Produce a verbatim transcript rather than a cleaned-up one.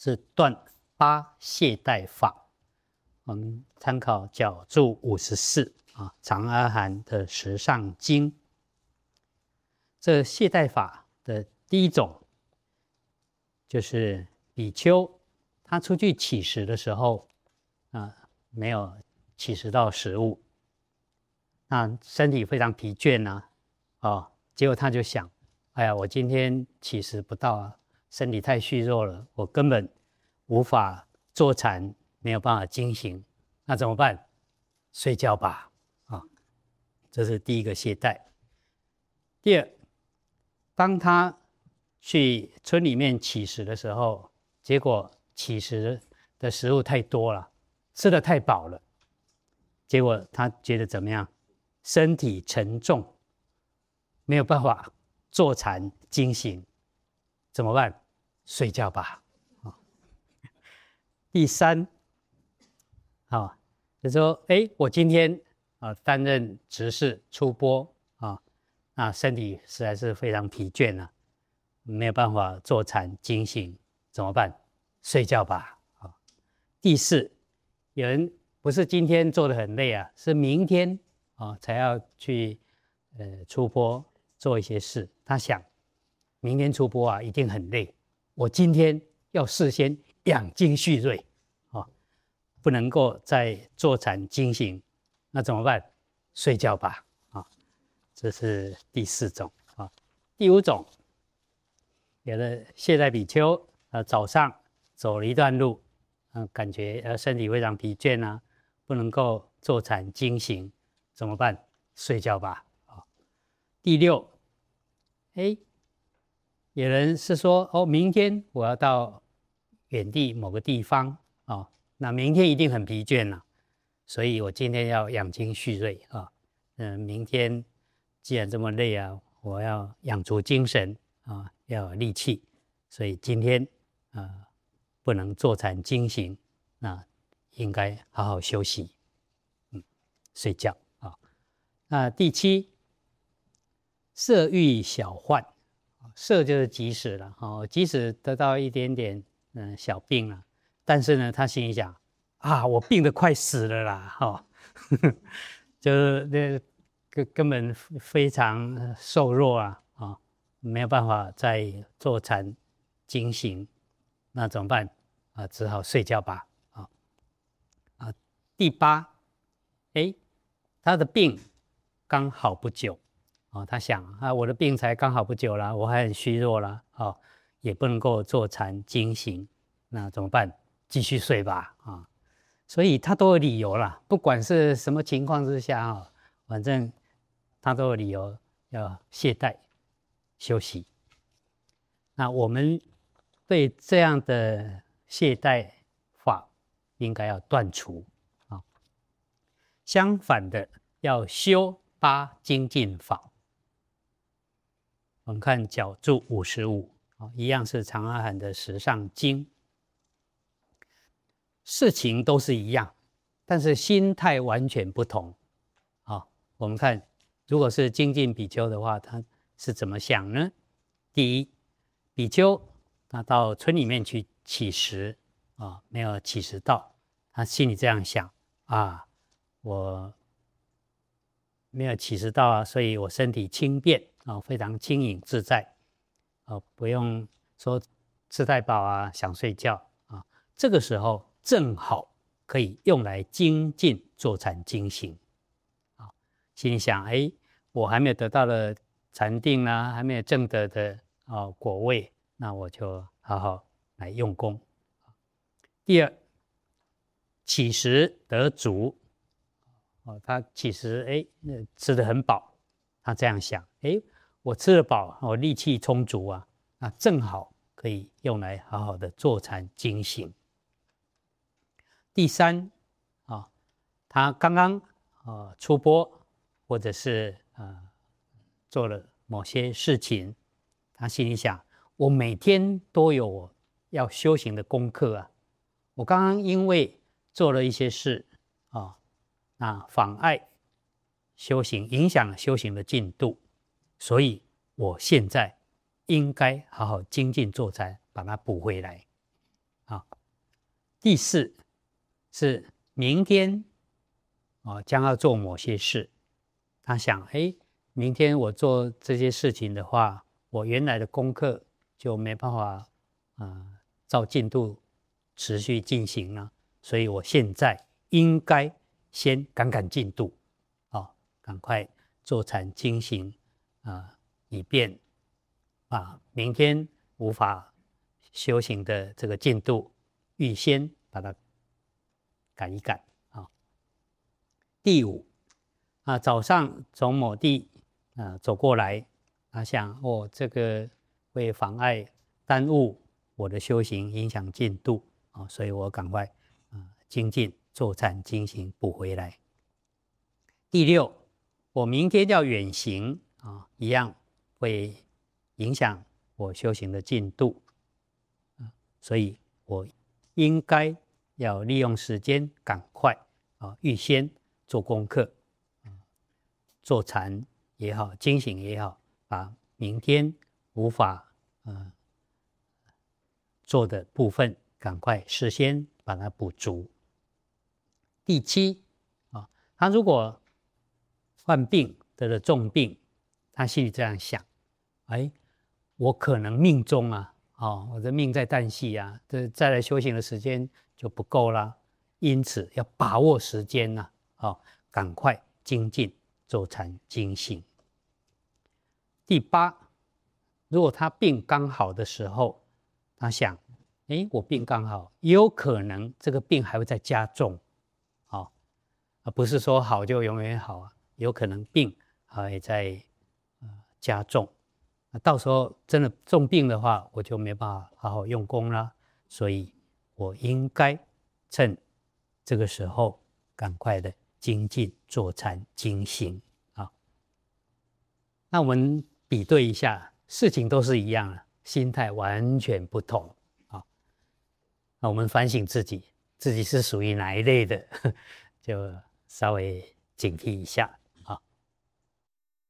是断八懈怠法。我们参考角注五十四啊，长阿含的十上经。这懈怠法的第一种，就是比丘他出去乞食的时候啊，没有乞食到食物，那身体非常疲倦啊，哦，结果他就想，哎呀，我今天乞食不到啊，身体太虚弱了，我根本无法坐禅，没有办法精行，那怎么办？睡觉吧，啊，这是第一个懈怠。第二，当他去村里面乞食的时候，结果乞食的食物太多了，吃得太饱了，结果他觉得怎么样？身体沉重，没有办法坐禅精行，怎么办？睡觉吧。啊、第三，啊，就是说，哎，我今天啊担任执事出钵啊，那身体实在是非常疲倦了、啊，没有办法坐禅精行，怎么办？睡觉吧。啊，第四，有人不是今天做得很累啊，是明天啊才要去呃出钵做一些事。他想，明天出钵啊一定很累，我今天要事先养精蓄锐啊，不能够再坐禅精行，那怎么办？睡觉吧。啊，这是第四种啊。第五种，有的懈怠比丘，呃，早上走了一段路，嗯、呃，感觉呃身体非常疲倦啊，不能够坐禅精行，怎么办？睡觉吧。啊，第六，哎，有人是说，哦，明天我要到远地某个地方啊，那明天一定很疲倦了、啊，所以我今天要养精蓄锐啊，嗯、呃，明天既然这么累啊，我要养足精神啊，要有力气，所以今天啊、呃、不能坐禅精行，那应该好好休息，嗯，睡觉啊。那第七，色欲小患。色就是即使了，哦，即使得到一点点嗯小病了，但是呢，他心里想啊，我病得快死了啦，哈、哦，就是那根根本非常瘦弱啊，啊、哦，没有办法再坐禅精行，那怎么办啊？只好睡觉吧，啊、哦、啊。第八，哎，他的病刚好不久。哦，他想啊，我的病才刚好不久啦，我还很虚弱啦，哦，也不能够坐禅精行，那怎么办？继续睡吧，啊、哦，所以他都有理由啦，不管是什么情况之下啊、哦，反正他都有理由要懈怠休息。那我们对这样的懈怠法应该要断除啊、哦，相反的要修八精进法。我们看角注五十五，一样是长阿含的十上经，事情都是一样，但是心态完全不同。好，我们看，如果是精进比丘的话，他是怎么想呢？第一，比丘他到村里面去乞食啊，没有乞食到，他心里这样想啊，我没有乞食到啊，所以我身体轻便啊，非常轻盈自在，啊，不用说吃太饱啊，想睡觉啊。这个时候正好可以用来精进坐禅精行啊。心里想，哎，我还没有得到的禅定啊，还没有证得的啊果位，那我就好好来用功。第二，乞食得足。哦，他其实哎，吃得很饱，他这样想，哎，我吃得饱，我力气充足啊，那正好可以用来好好的坐禅精行。第三啊、哦，他刚刚啊、呃、出钵，或者是呃做了某些事情，他心里想，我每天都有要修行的功课啊，我刚刚因为做了一些事啊。哦，那妨碍修行，影响了修行的进度，所以我现在应该好好精进坐禅，把它补回来。 啊。第四是明天哦将要做某些事，他想，哎，明天我做这些事情的话，我原来的功课就没办法，呃，照进度持续进行了，所以我现在应该先赶赶进度，哦，赶快做禅精行啊、呃，以便啊明天无法修行的这个进度，预先把它赶一赶啊。第五啊，早上从某地啊走过来，啊想哦，这个会妨碍耽误我的修行，影响进度啊，所以我赶快啊精进做禅精行补回来。第六，我明天要远行啊，一样会影响我修行的进度，啊，所以我应该要利用时间赶快啊，预先做功课，啊，做禅也好，精行也好，把明天无法呃做的部分，赶快事先把它补足。第七啊，他如果患病得了重病，他心里这样想：哎，我可能命中啊，哦，我的命在旦夕啊，这再来修行的时间就不够啦。因此要把握时间呐、啊，哦，赶快精进做禅精行。第八，如果他病刚好的时候，他想：哎，我病刚好，也有可能这个病还会再加重，哦，而不是说好就永远好啊。有可能病还在呃加重，那到时候真的重病的话，我就没办法好好用功啦。所以我应该趁这个时候赶快的精进坐禅精行啊。那我们比对一下，事情都是一样的，心态完全不同啊。那我们反省自己，自己是属于哪一类的，就稍微警惕一下。